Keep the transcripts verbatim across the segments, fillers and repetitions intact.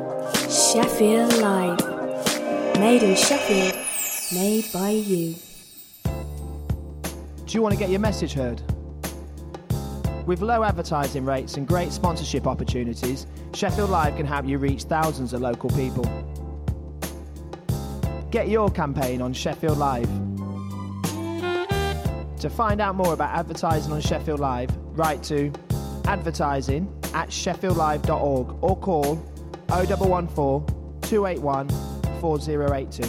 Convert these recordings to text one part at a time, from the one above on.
Sheffield Live. Made in Sheffield, made by you. Do you want to get your message heard? With low advertising rates and great sponsorship opportunities, Sheffield Live can help you reach thousands of local people. Get your campaign on Sheffield Live. To find out more about advertising on Sheffield Live, write to advertising at sheffield live dot org or call oh one one four, two eight one, four oh eight two.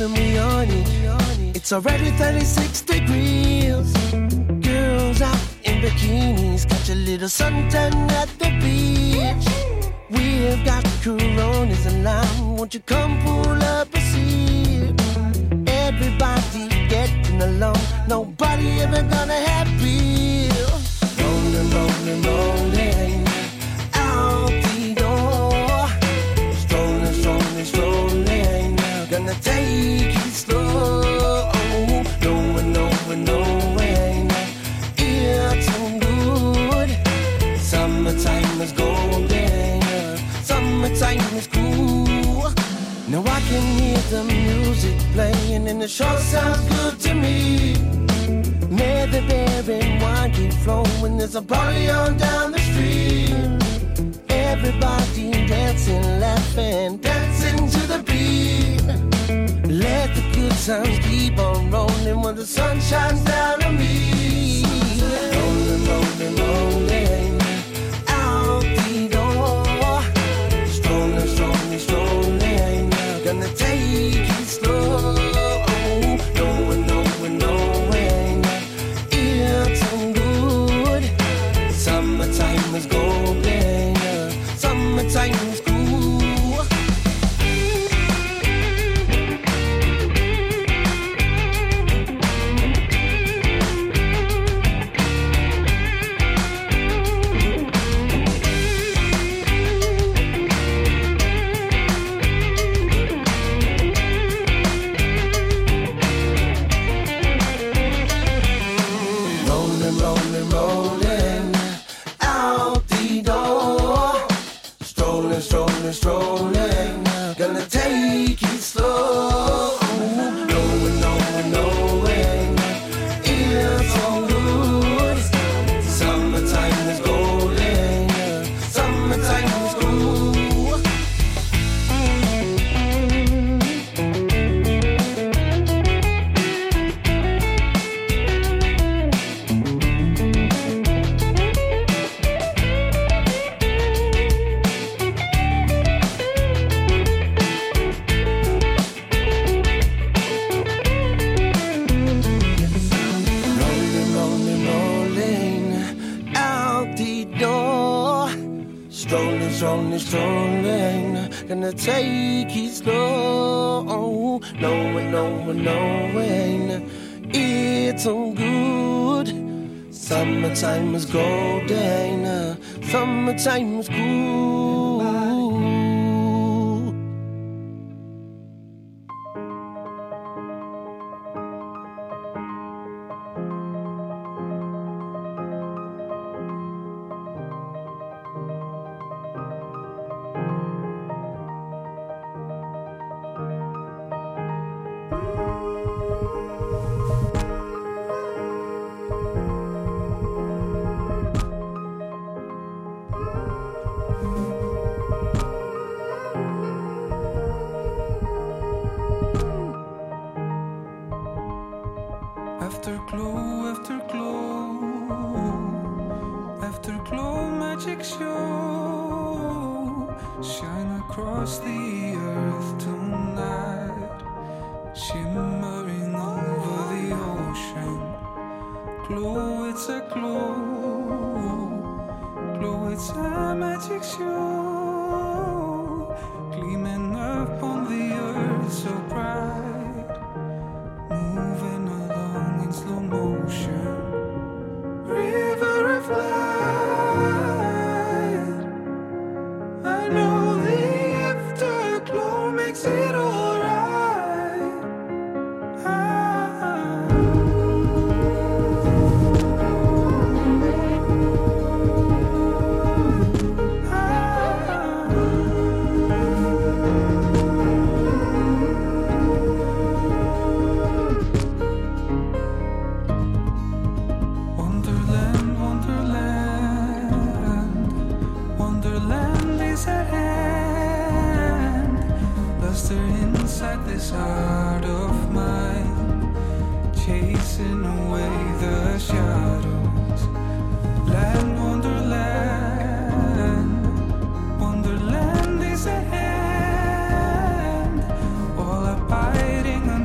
and we on it. It's already thirty-six degrees. Girls out in bikinis, catch a little suntan at the beach. We've got Coronas and lime. Won't you come pull up a seat? Everybody getting along. Nobody ever gonna have beer. Rolling, rolling, rolling out the door. Strolling, strolling, strolling. Gonna take it slow. Knowing, knowing, knowing. It's so good. Summertime is golden. Summertime is cool. Now I can hear the music playing and the show sounds good to me. May the beer and wine keep flowing. There's a party on down the street. Everybody dancing, laughing, dancing to the beat. Let the good times keep on rolling when the sun shines down on me. Rolling, rolling, rolling out the door. Strolling, strolling, strolling. Gonna take it slow. Knowing, knowing, knowing. It's so good. Summertime is golden. Summertime is cool. Rolling, rolling, rolling out the door. Strolling, strolling, strolling. Gonna take it slow. Knowing, knowing, knowing. It's so good. Summertime is golden. Summertime is cool. Rolling, rolling, rolling out the door. Strolling, strolling, strolling. Gonna take it slow. Knowing, knowing, knowing. It's so good. Summertime is golden. Summertime is cool. Afterglow, afterglow, afterglow magic show. Shine across the earth tonight, shimmering over the ocean. Glow, it's a glow, glow, it's a magic show. Gleaming up on the earth so bright, moving along in slow motion. River of light, I know the afterglow makes it alright. Ah. Wonderland, wonderland, wonderland is at hand. Luster inside this heart of mine, chasing away the shadows. Land, wonderland, wonderland is at hand. All abiding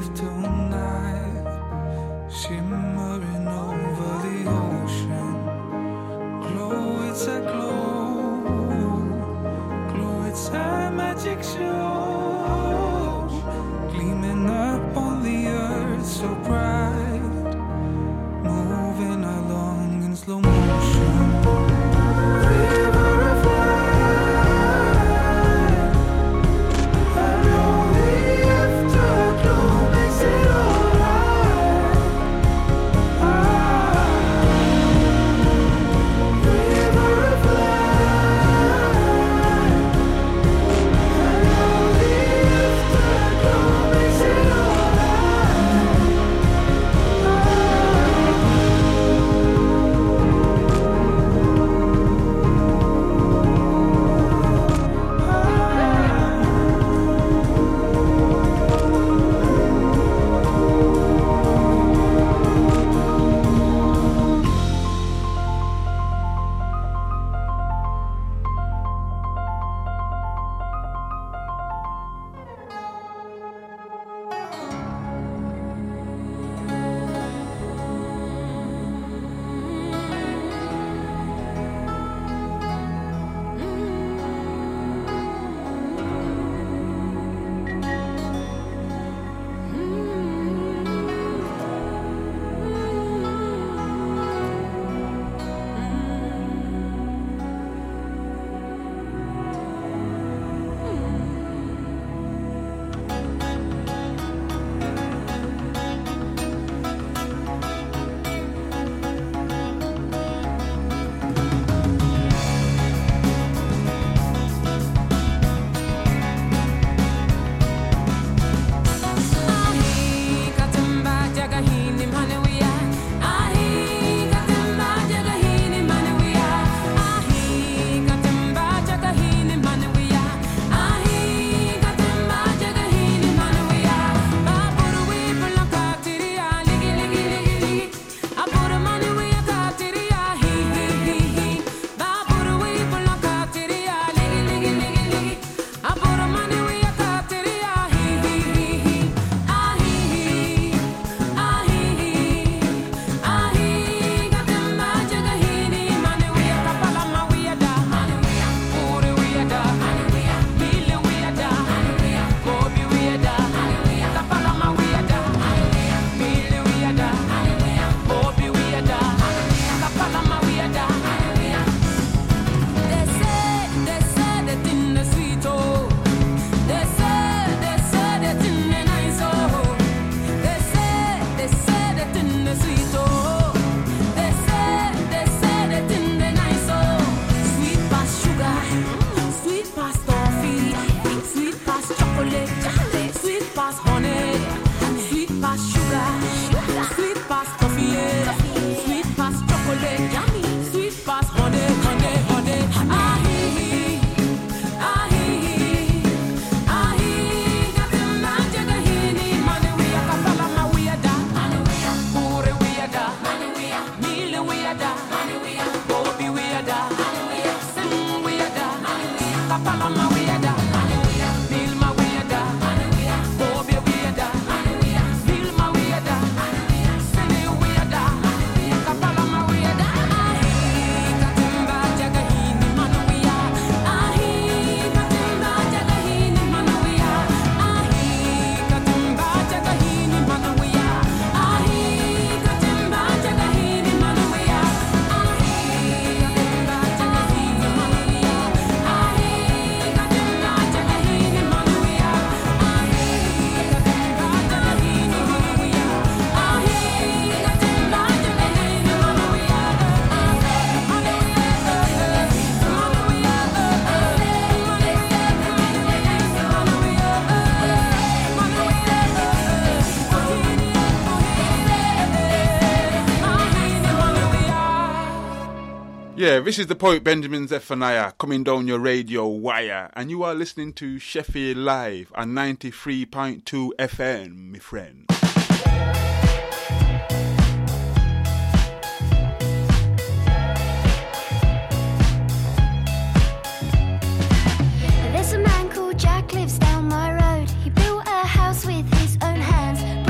tonight, shimmering over the ocean. Glow, it's a glow, glow, it's a magic show, gleaming up on the earth so bright, moving along in slow motion. River of light, and only afterglow makes it alright. Ah, river of light, and only afterglow makes it alright. Yeah, this is the poet Benjamin Zephaniah coming down your radio wire, and you are listening to Sheffield Live on ninety-three point two F M, my friend. There's a man called Jack, lives down my road. He built a house with his own hands.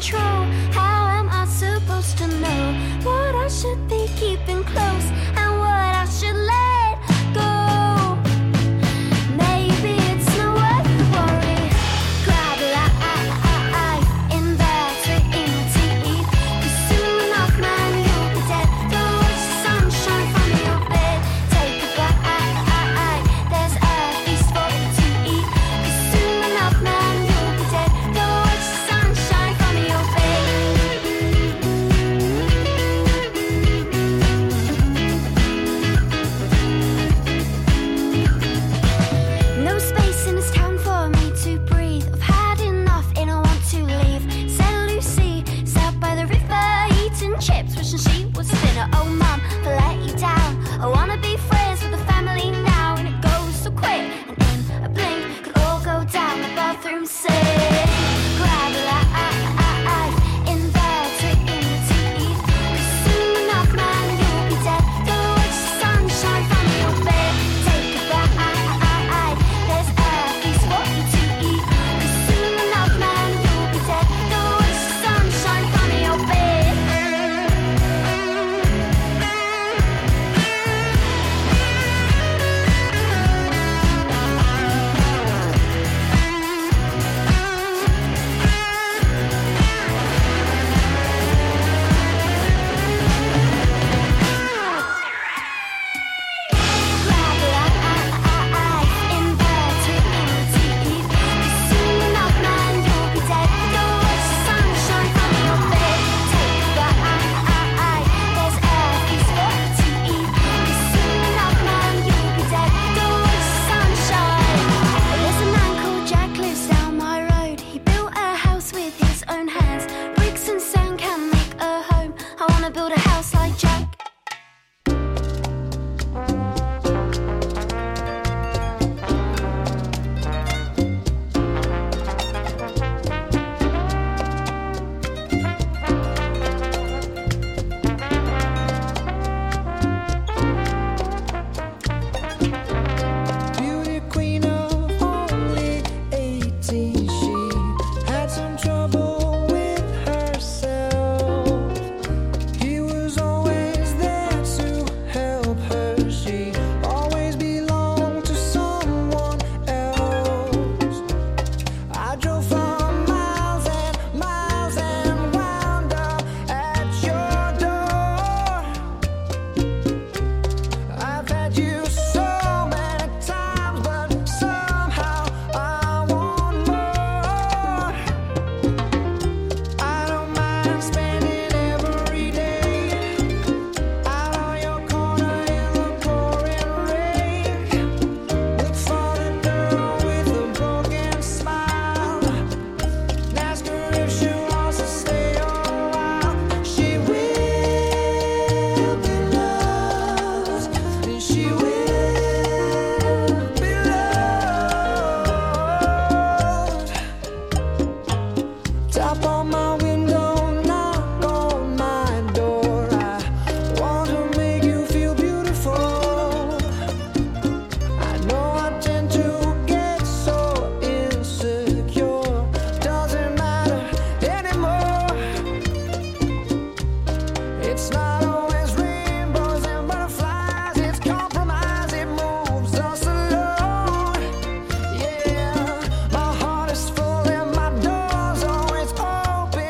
control. How am I supposed to know what I should be keeping close and what I should let go? Maybe it's not worth the worry. Grab life in between teeth. 'Cause soon enough, man, you'll be dead. Don't watch the sunshine from your bed. Take a bite. There's a feast for you to eat. 'Cause soon enough, man, you'll be dead. Don't watch the sunshine from your bed. No space in this town for me to breathe. I've had enough and I want to leave. Said Lucy, sat by the river, eating chips, wishing she was thinner. Oh, mum, I let you down. I wanna be friends with the family now, and it goes so quick, and in a blink, could all go down the bathroom sink. Grab life in between teeth. 'Cause soon enough, man, you'll be dead. Don't watch the sunshine from your bed. Take a bite. There's a feast for you to eat. 'Cause soon enough, man, you'll be dead. Don't watch the sunshine from your bed. Grab life in between teeth. 'Cause soon enough, man, you'll be dead. Don't watch the sunshine from your bed. Take a bite. There's a feast for you to eat. 'Cause soon enough, man, you'll be dead. Don't watch the sunshine. There's a man called Jack lives down my road. He built a house with his own hands. Bricks and sand can make a home. I wanna build a house like Jack. Beauty queen of only eighteen, she had some trouble with herself. He was always there to help her. She always belonged to someone else. I drove for miles and miles and wound up at your door. I've had you so many times, but somehow I want more. I don't mind spending every day out on your corner in the pouring rain. Look for the girl with a broken smile. Ask her if she wants to stay a while. She will be loved, and she will be loved. Tap on my window, knock on my door. I want to make you feel beautiful. I know I tend to get so insecure. Doesn't matter anymore. It's not always rainbows and butterflies. It's compromise. It moves us alone. Yeah, my heart is full and my door's always open.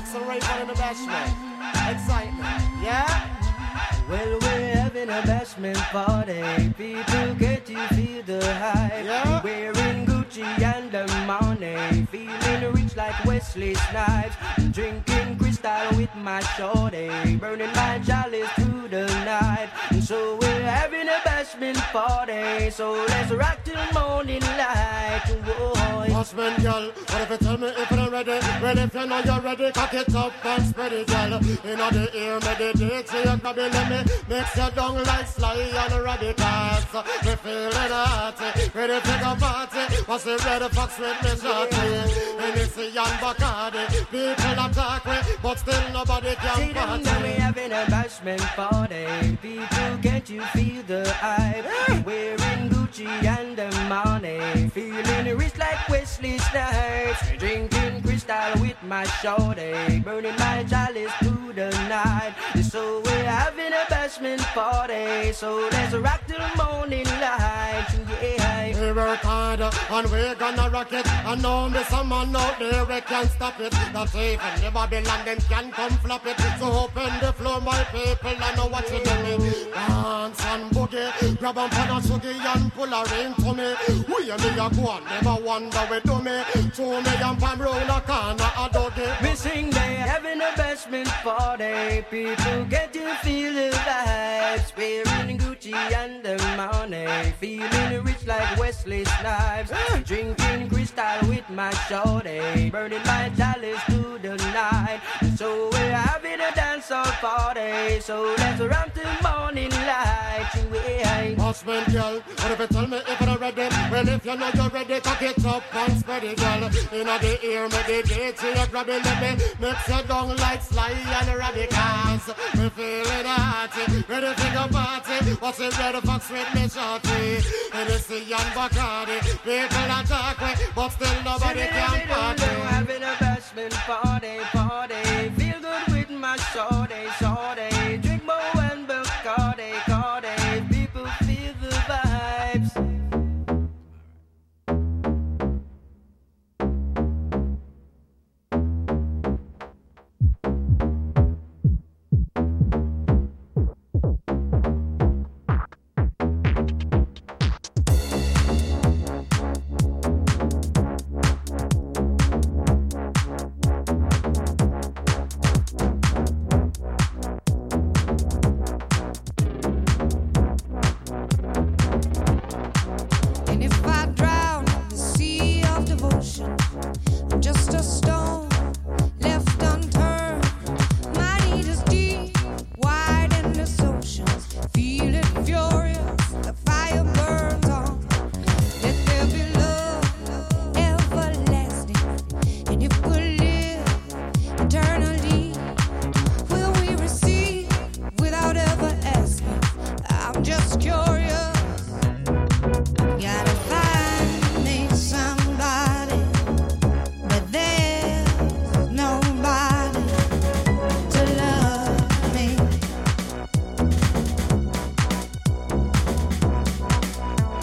It's a rave on in the bashment. Excitement, yeah? Well, we're having a bashment party. People get to feel the hype. Yeah. Wearing Gucci and the money. Feeling rich like Wesley Snipes. Drinking crystal with my shorty. Burning my chalice through the night. And so we're having a bashment party. So let's rock till morning light. Whoa. Bashment girl, what if you tell me if you're ready? Well, if you know you're ready, cock it up and spread it, girl. You know the ear, meditate, so you can be let me mix your down like Sly and Radicals. We feeling hot, ready to go party. What's the red fox with me shorty? Hennessy and Bacardi, people attack me, but still nobody can See them now we party. having a bashment party. People, can't you feel the hype? Wearing Gucci and the money. Feeling rich like Wesley Snipes. Drinking crystal with my shorty. Burning my chalice through the night. So we're having a bashment party. So let's rock till morning light. Yeah. We work hard and we're gonna rock it. And now there's some man out there we can't stop it. That's even the Babylon them can come flop it. So open the floor my people, I know what you doing. Dance and boogie, grab on pan and sugar and pull a ring to me. We and me a go on, never wonder we do me. To me and Pam roll a corner a doggy. We sing they having a bashment party. People get to feel the vibes. Wearing Gucci and the money. Feeling rich like Wesley Snipes. Drinking crystal with my shorty. Burning my chalice through the night. So we're having a dancehall party. So let's run till morning light. Bashment girl, what if you tell me if you're ready? Well, if you know you're ready, cock it up and spread it, girl. You know the ear, meditate, so you grab it, let me mix you down like Sly and Radicals. We feeling hot, ready to go party. What's the red fox with me shorty? Hennessy and Bacardi, people attack me, but still nobody can party. Having a bashment party, party. Feel good with my shorty, shorty. Drink more and Bacardi, Cardi. People feel the vibes. And if I drown in the sea of devotion, I'm just a stone left unturned. My need is deep, wide endless oceans. Feel it furious, the fire burns on. Let there be love, everlasting. And if we live eternally, will we receive without ever asking? I'm just curious. Gotta find me somebody, but there's nobody to love me.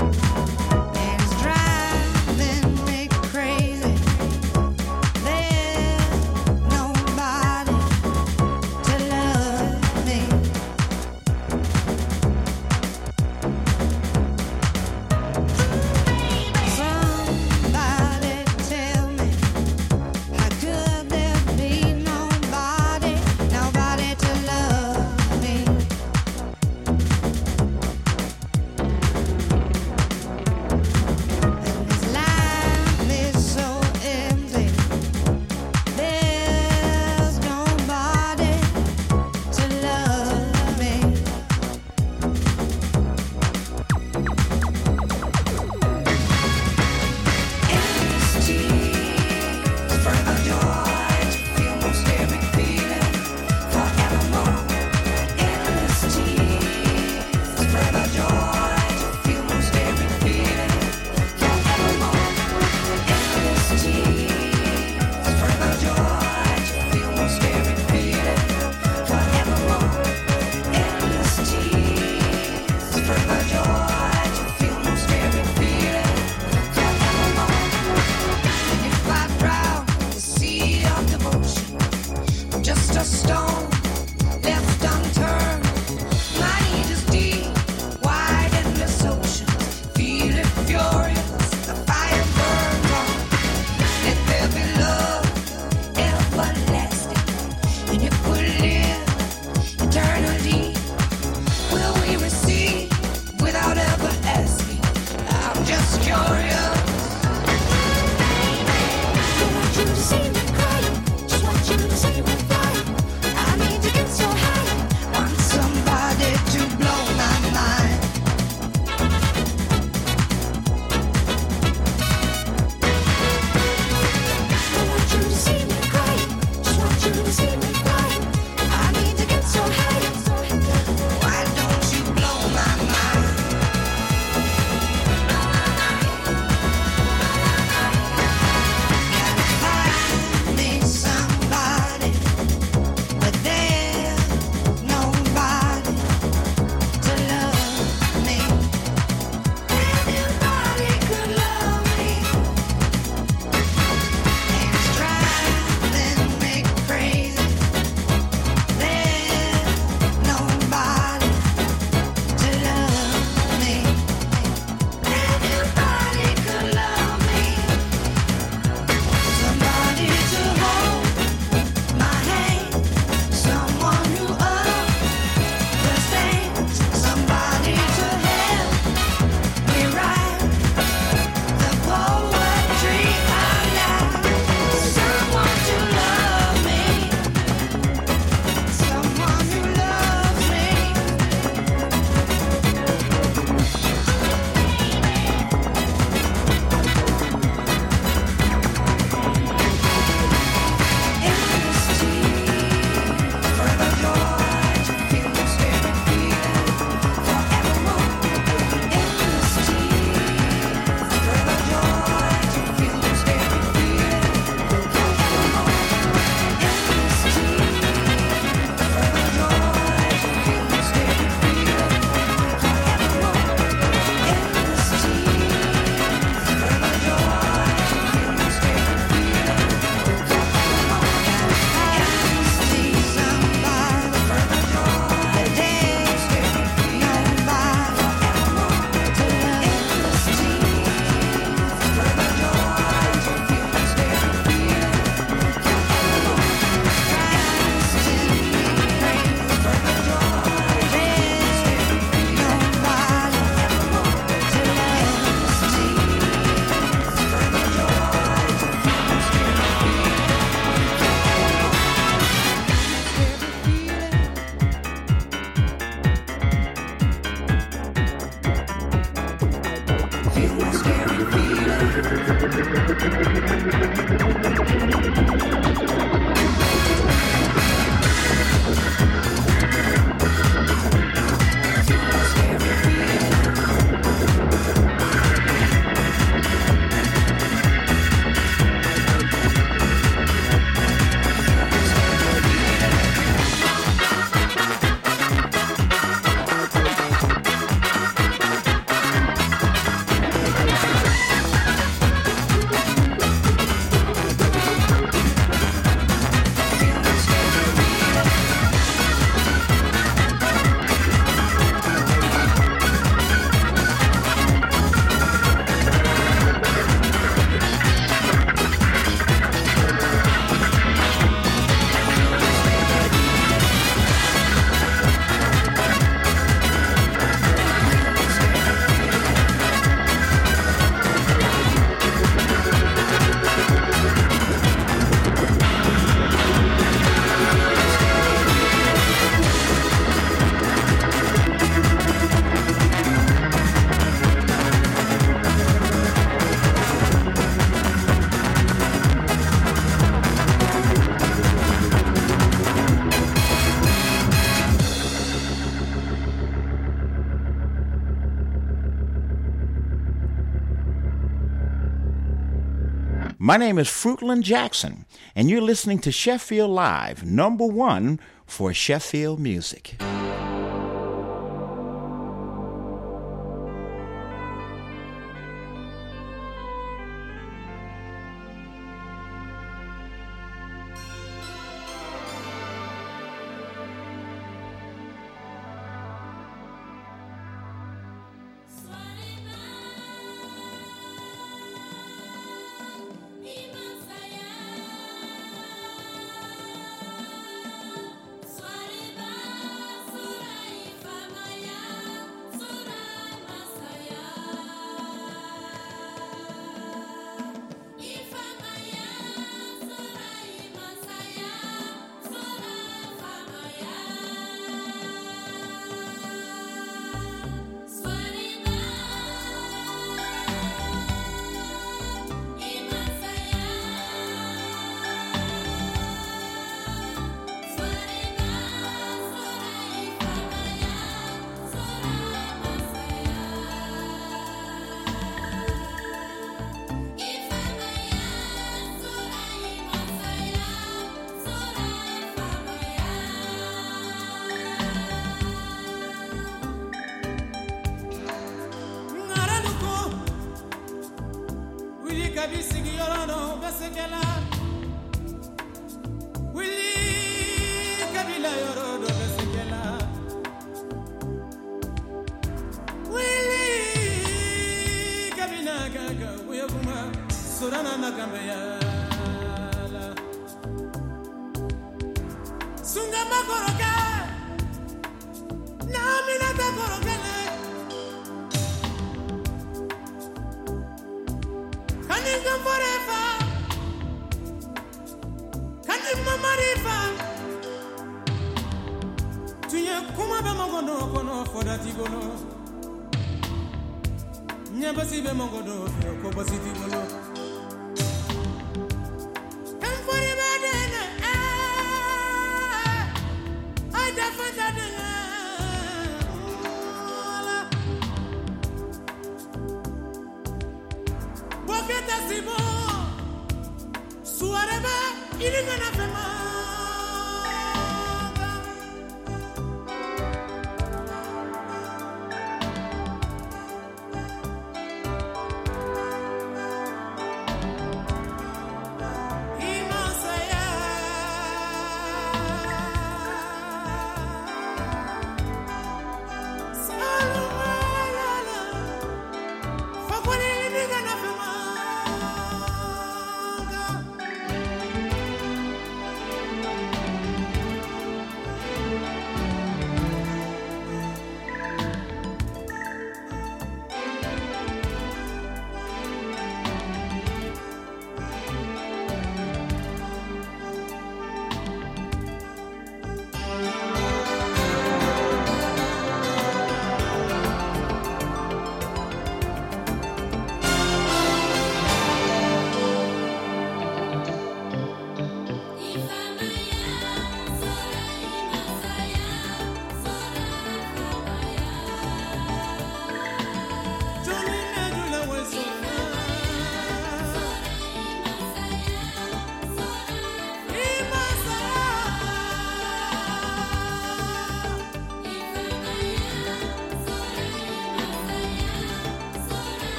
My name is Fruitland Jackson, and you're listening to Sheffield Live, number one for Sheffield music.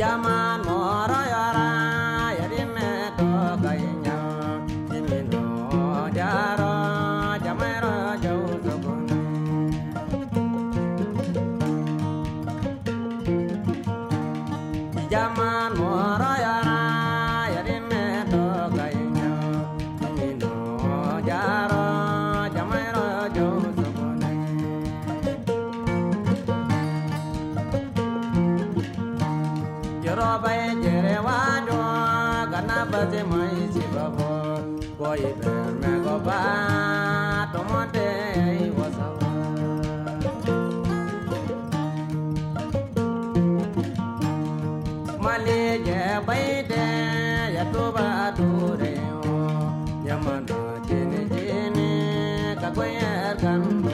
Jaman moro yara yarime to kainya Jimino jaro jamero jau sokone Jaman moro yara yarime to kainya Jimino jaro jamero jau sokone Jero bay jere wajo kana bate mai sibabo koi ber me go ba tomote wasawa Male je bay de ya to ba dure o yamana jene jene ka koyer kando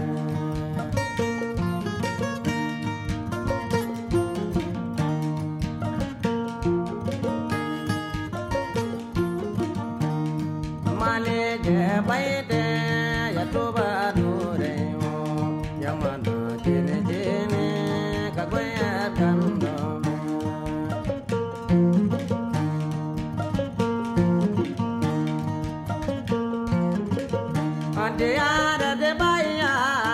Baide ya toba dure o yamana jene jene kagoya kando ande ada de baya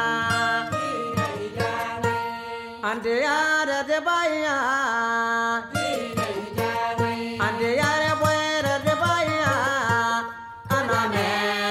ande ada de baya ande ada buera de baya aname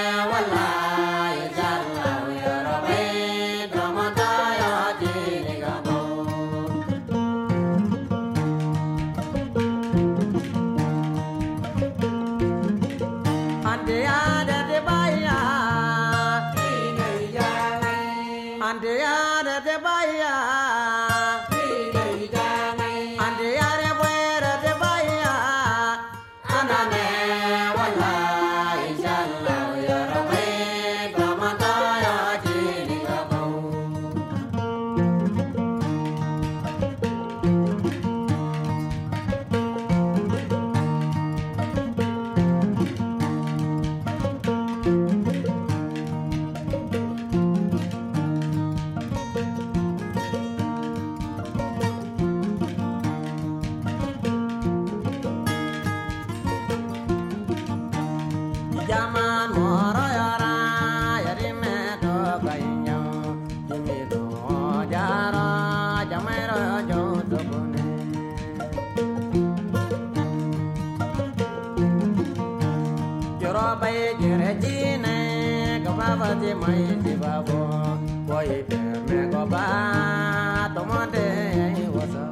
Bate mai di babo koi per me go ba tomote wasa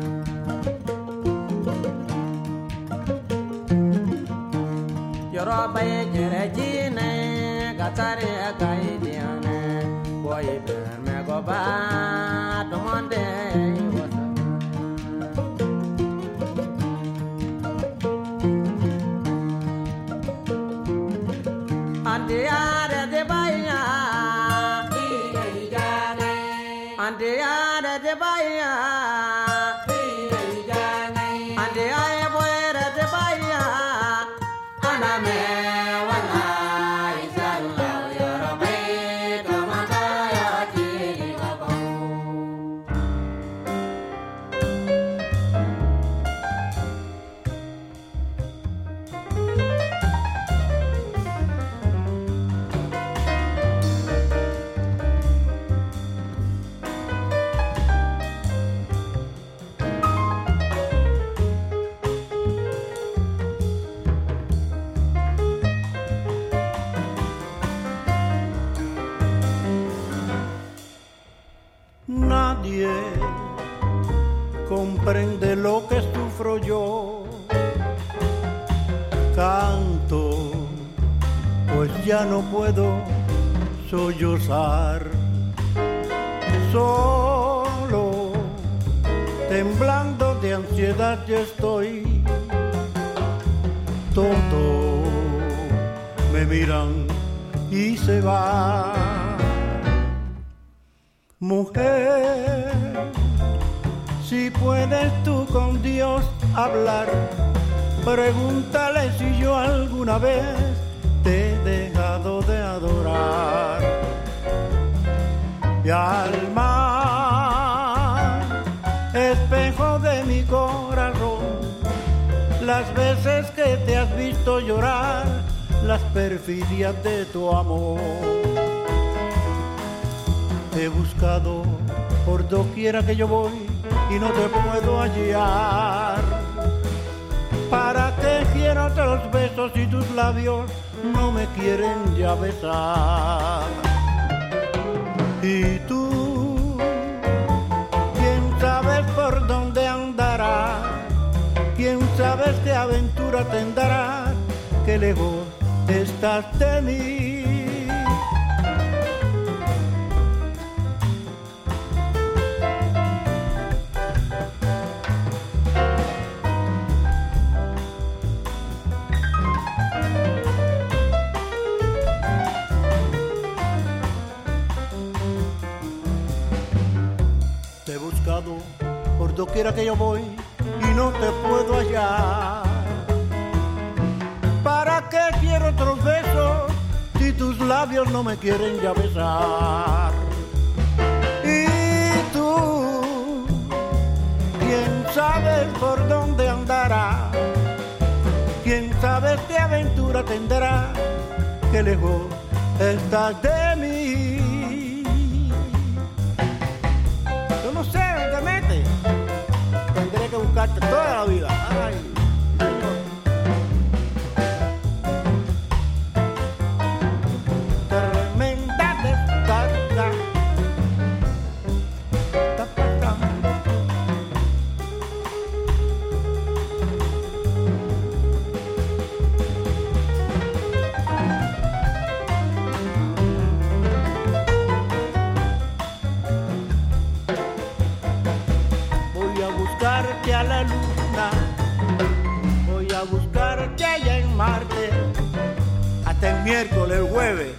Yoro bay jere jine gatare kai diane koi per me go ba tomote wasa Ande ada de baya Ande ada de baya Ande ada buera de baya Aname wala izalla yorobe kamata ya jiri babo Nadie comprende lo que sufro yo. Canto, pues ya no puedo sollozar. Solo, temblando de ansiedad ya estoy. Todos me miran y se van. Mujer, si puedes tú con Dios hablar, pregúntale si yo alguna vez te he dejado de adorar. Y al mar, es espejo de mi corazón, las veces que te has visto llorar, las perfidias de tu amor. Te he buscado por doquiera que yo voy y no te puedo hallar. ¿Para qué quiero otros besos si tus labios no me quieren ya besar? Y tú, ¿quién sabes por dónde andarás? ¿Quién sabes qué aventura tendrás? Qué lejos estás de mí. Te he buscado por doquiera que yo voy y no te puedo hallar. ¿Para qué quiero otros besos si tus labios no me quieren ya besar? Y tú, ¿quién sabe por dónde andará? ¿Quién sabe qué aventura tendrá? Qué lejos estás de mí. Yo no sé dónde te metes. Tendré que buscarte toda la vida. Ay. A la luna, voy a buscarte allá en Marte, hasta el miércoles, el jueves,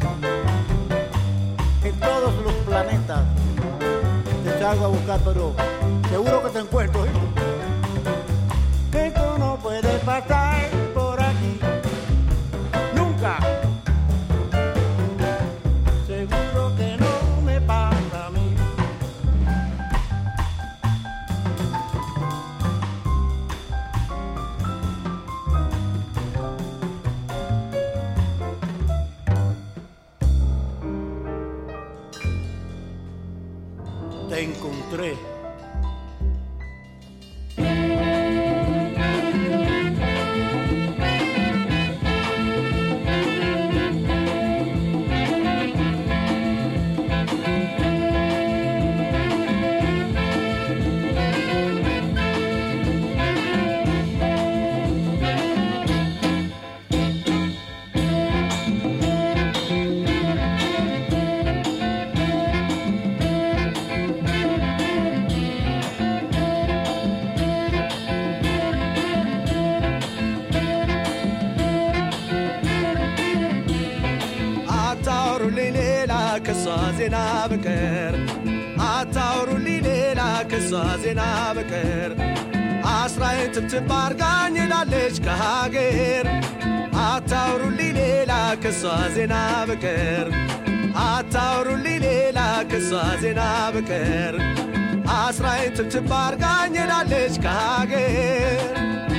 en todos los planetas te salgo a buscar, pero seguro que te encuentro, ¿eh? Que tú no puedes pasar por aquí, nunca, seguro que no me pasa a mí. Te encontré. ዜና በቀር አታውሩልኝ ሌላ ከሷ ዜና በቀር አስራዬን ትብትብ አርጋኝ ላለች ከሀገር አታውሩልኝ ሌላ ከሷ ዜና በቀር አታውሩልኝ ሌላ ከሷ ዜና በቀር አስራዬን ትብትብ አርጋኝ ላለች ከሀገር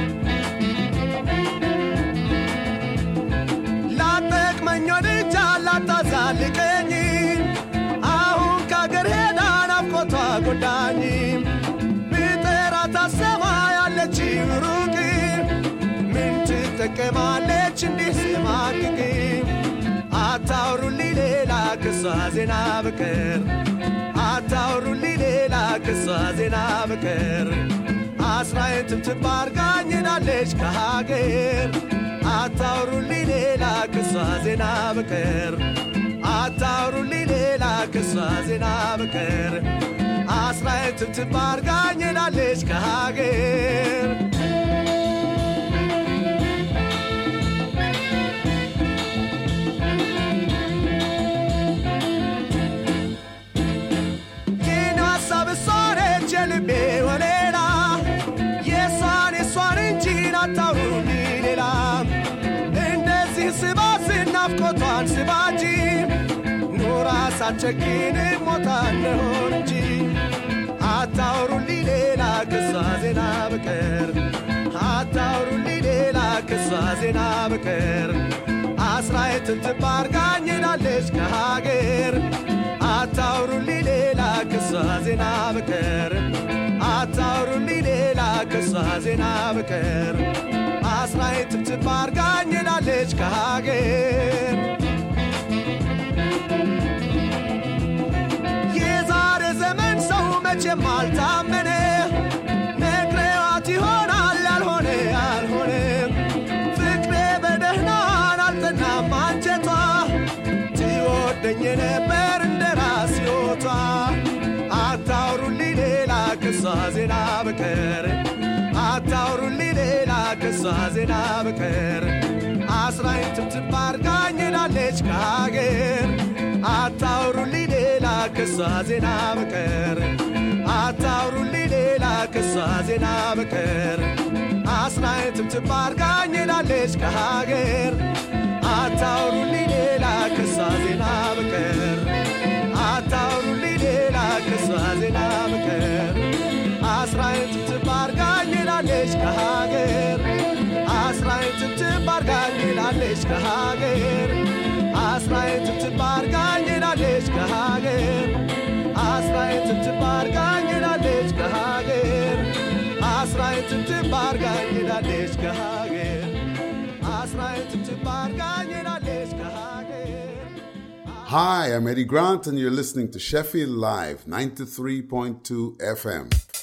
ላጠቅመኝ ወድጃ ላታዛልቀኝ አሁን ከአገር ሄዳ ናፍቆቷ ጎዳኝ ብጠራት አሰማ ያለች ሩቅ ምን ትጠቀማለች እንዲህ ስማቅቅ አታውሩልኝ ሌላ ከሷ ዜና በቀር አታውሩልኝ ሌላ ከሷ ዜና በቀር አስራዬን ትብትብ አርጋኝ ላለች ከሀገር አታውሩልኝ ሌላ ከሷ ዜና በቀር አታውሩልኝ ሌላ ከሷ ዜና በቀር አስራዬን ትብትብ አርጋኝ ላለች ከሀገር የኔ ሀሳብ እሷ ነች የልቤ ወሌላ የሷን የሷን እንጂ አታውሩልኝ ሌላ እንደዚህ ስባስን ናፍቆቷን ስባጂ ኑራ ሳትቸግን ሞታ እንደሆን እንጂ አታውሩልኝ ሌላ ዜና በቀር አስራየትን ትባርጋኝ ላለች ከሀገር አታውሩልኝ ሌላ ከሷ ዜና በቀር አታውሩልኝ ሌላ ከሷ ዜና በቀር አስራየትን ትባርጋኝ ላለች ከሀገር የዛሬ ዘመን ሰው መቼም አልታመነ ነግሬዋት ይሆናል ያልሆነ ያልሆነ ፍቅሬ በደህናን አልጠናም አንጀቷ ትወደኝ ነበር እንደ ራስ ሕይወቷ አታውሩልኝ ሌላ ከሷ ዜና በቀር አታውሩልኝ ሌላ ከሷ ዜና በቀር አስራኝ ትብትብ አርጋኝ ሄዳለች ከሀገር አታውሩልኝ ሌላ ከሷ ዜና በቀር አታውሩልኝ ሌላ ከሷ ዜና በቀር አስራኝ ትብትብ አርጋኝ ሄዳለች ከሀገር አታውሩልኝ ሌላ ከሷ ዜና በቀር አታውሩልኝ ሌላ ከሷ ዜና በቀር አስራኝ ትብትብ አርጋኝ ሄዳለች ከሀገር አስራኝ ትብትብ አርጋኝ ሄዳለች ከሀገር አስራኝ ትብትብ አርጋኝ ሄዳለች ከሀገር አስራኝ ትብትብ አርጋኝ ሄዳለች ከሀገር አስራኝ ትብትብ አርጋኝ ሄዳለች ከሀገር አስራኝ ትብትብ አርጋኝ ሄዳለች ከሀገር Hi, I'm Eddie Grant, and you're listening to Sheffield Live, ninety-three point two F M.